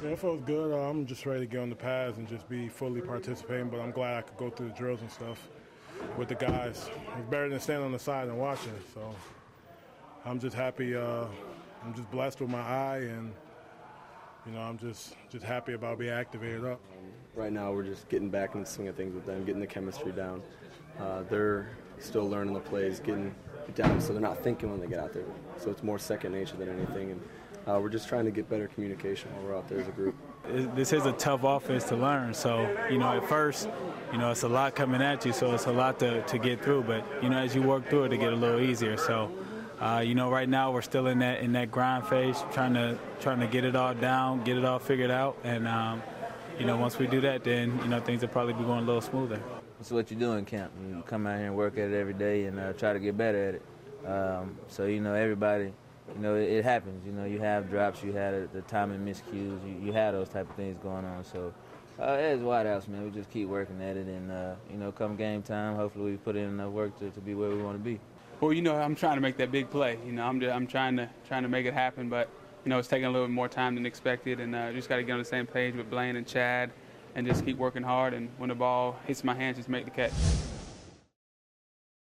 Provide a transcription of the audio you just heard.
Yeah, it feels good. I'm just ready to get on the pads and just be fully participating, but I'm glad I could go through the drills and stuff with the guys. It's better than standing on the side and watching. So I'm just happy. I'm just blessed with my eye, and I'm just happy about being activated up. Right now, we're just getting back in the swing of things with them, getting the chemistry down. They're still learning the plays, getting it down, so they're not thinking when they get out there. So it's more second nature than anything, and we're just trying to get better communication while we're out there as a group. This is a tough offense to learn, so at first, it's a lot coming at you, so it's a lot to get through. But as you work through it, it get a little easier. So, right now we're still in that grind phase, trying to get it all down, get it all figured out, and once we do that, then things will probably be going a little smoother. It's what you do in camp. You come out here and work at it every day and try to get better at it. So everybody. It happens. You have drops, you had the timing miscues, you had those type of things going on. So, as White House, man, we just keep working at it, and come game time, hopefully we put in enough work to be where we want to be. Well, I'm trying to make that big play. I'm trying to make it happen, but it's taking a little bit more time than expected, and just got to get on the same page with Blaine and Chad, and just keep working hard. And when the ball hits my hands, just make the catch.